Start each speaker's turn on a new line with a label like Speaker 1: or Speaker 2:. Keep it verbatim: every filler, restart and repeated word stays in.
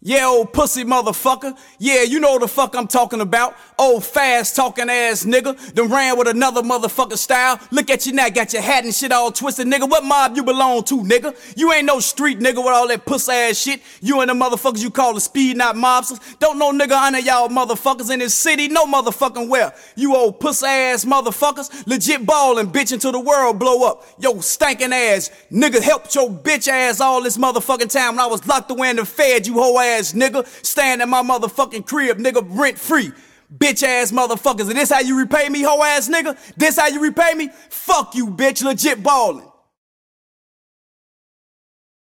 Speaker 1: Yeah, old pussy motherfucker. Yeah, you know the fuck I'm talking about. Old fast talking ass nigga. Done ran with another motherfucker style. Look at you now, got your hat and shit all twisted, nigga. What mob you belong to, nigga? You ain't no street nigga with all that puss ass shit. You and the motherfuckers you call the speed not mobsters. Don't know nigga under y'all motherfuckers in this city. No motherfucking where. You old puss ass motherfuckers. Legit ballin' bitch until the world blow up. Yo, stinking ass nigga helped your bitch ass all this motherfucking time when I was locked away in the fed, you hoe ass nigga, stand in my motherfucking crib, nigga, rent free. Bitch ass motherfuckers. And this how you repay me, hoe ass nigga? This how you repay me? Fuck you, bitch, legit ballin'.